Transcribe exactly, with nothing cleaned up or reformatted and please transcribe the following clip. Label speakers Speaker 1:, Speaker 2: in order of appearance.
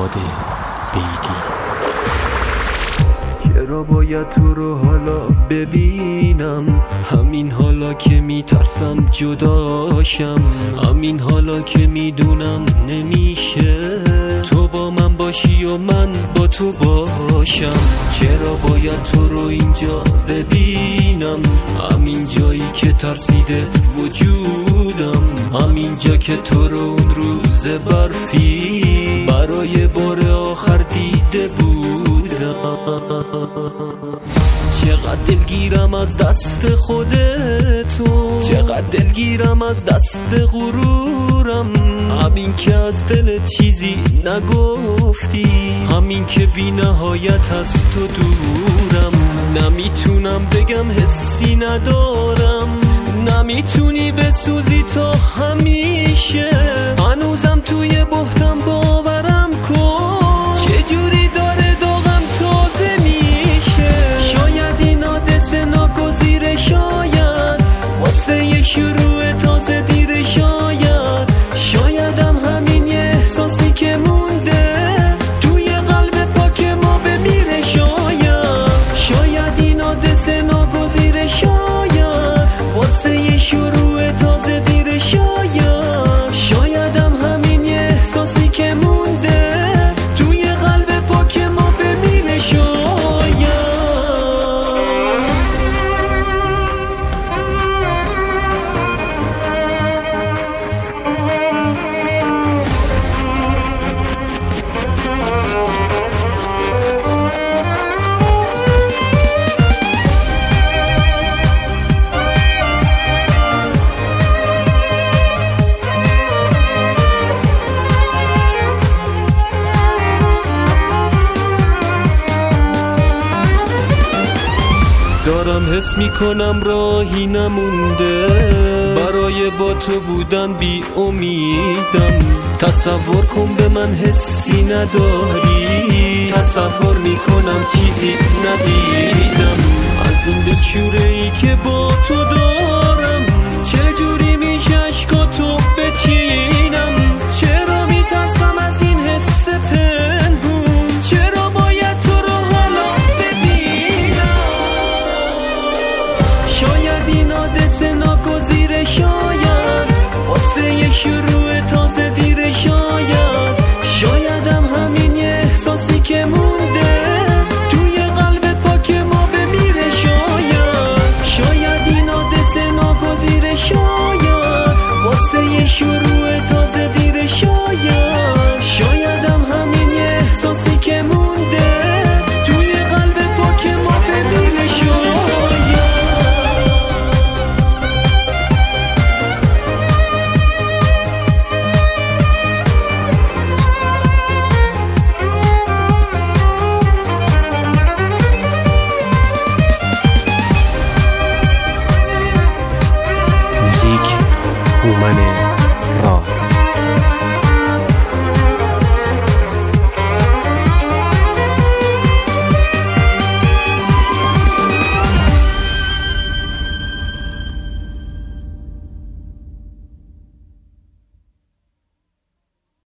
Speaker 1: فرهاد بیگی.
Speaker 2: چرا باید تو رو حالا ببینم، همین حالا که میترسم جداشم، همین حالا که میدونم نمیشه تو با من باشی و من با تو باشم. چرا باید تو رو اینجا ببینم، همین جایی که ترسیده وجودم، همین جا که تو رو اون روز برفی برای بار آخر دیده بودم. چقدر دلگیرم از دست خودتو، چقدر دلگیرم از دست غرورم، همین که از دل چیزی نگفتی، همین که بی نهایت از تو دورم. نمیتونم بگم حسی ندارم، نمیتونی بسوزی تا همیشه، هنوزم توی بهتم باورم کن، چجوری داره داغم تازه میشه. شاید این حادثه ناگزیره، شاید واسه یه شروع تازه دیره، شاید شایدم همین یه احساسی که مونده توی قلب پاک ما بمیره، شاید شاید این حادثه ناگزیره، شاید واسه یه شروع تازه دیره، شاید شایدم همین یه احساسی که مونده توی قلب پاک ما بمیره، شاید. دارم حس میکنم راهی نمونده، برای با تو بودن بی امیدم. تصور کن به من حسی نداری، تصور میکنم چیزی ندیدم، از این دلشوره